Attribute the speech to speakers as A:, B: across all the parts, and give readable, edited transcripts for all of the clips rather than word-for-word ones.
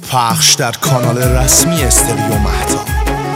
A: پخش در کانال رسمی استریو مهتاب.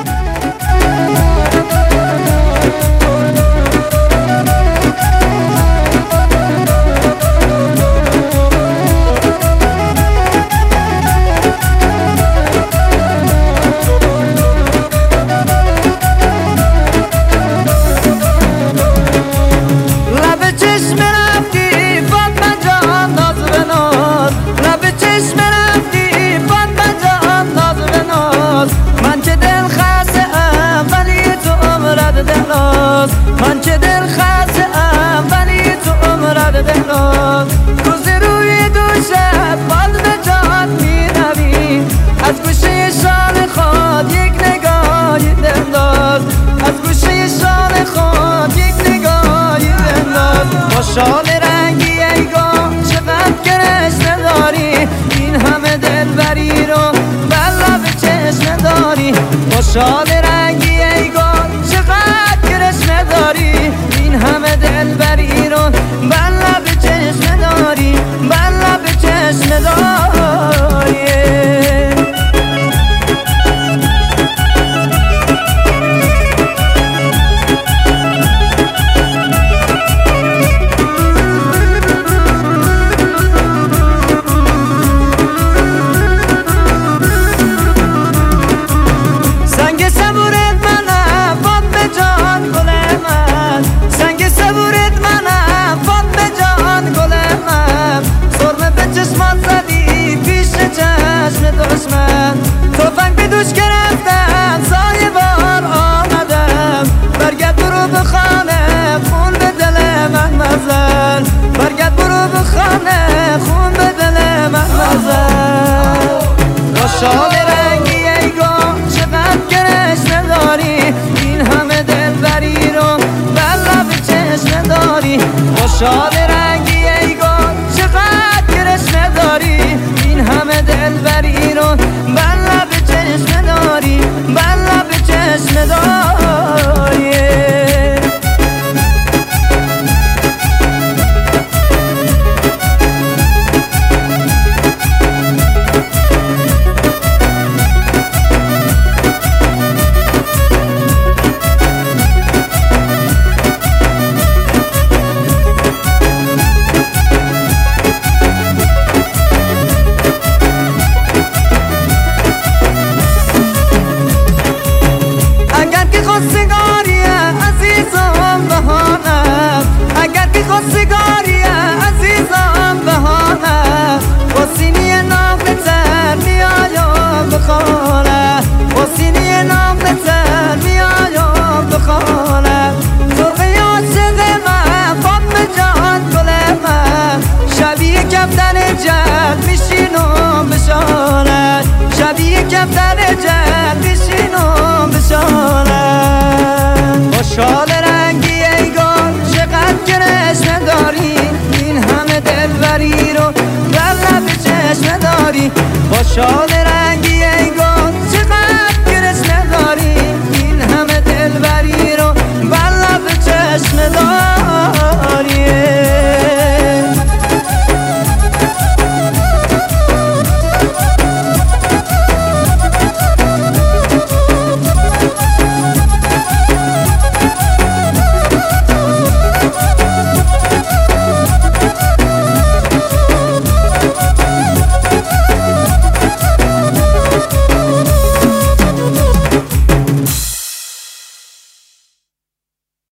B: من که دل خسته‌ام ولی تو عمرت دراز، روز روی دوشت بال به جان می‌روی، از گوشه شال خود یک نگاهی بنداز، از گوشه شال خود یک نگاهی بنداز. با شال رنگی ای گام چقدر گرشنه داری، این همه دلبری رو بر لب چشم داری. با شال رنگی ای گام داری، این همه دلبری رو بر لب چشم داری، بر لب چشم داری. سنگ صبورت منم باد به جان گل من، سنگ صبورت منم باد به جان گل من. سرمه به چشمات زدی پیش چشم دشمن، تفنگ به دوش گرفتم سایه بار آمدم. برگرد برو به خانه خون به دل من مزن، برگرد برو به خانه خون به دل من مزن. با شال رنگی ای گام چقدر گرشنه داری، این همه دلبری رو بر لب چشم داری. با شال رنگی ای گام چقدر گرشنه داری، این همه دلبری رو بر لب چشم داری، بر لب چشم داری. خواستگاری عزیزم بهانم، اگر که خواستگاری عزیزم بهانم، با سینی ناقتر میایم به خانه، با سینی ناقتر میایم به خانه. سرخه عاشق من فاطمه جان گل من، شبیه کفتر جد میشینم به شانه، شبیه کفتر جد میشینم به شانه. با شال رنگی ای گام چقدر گرشنه داری، این همه دلبری رو بر لب چشم داری. با شال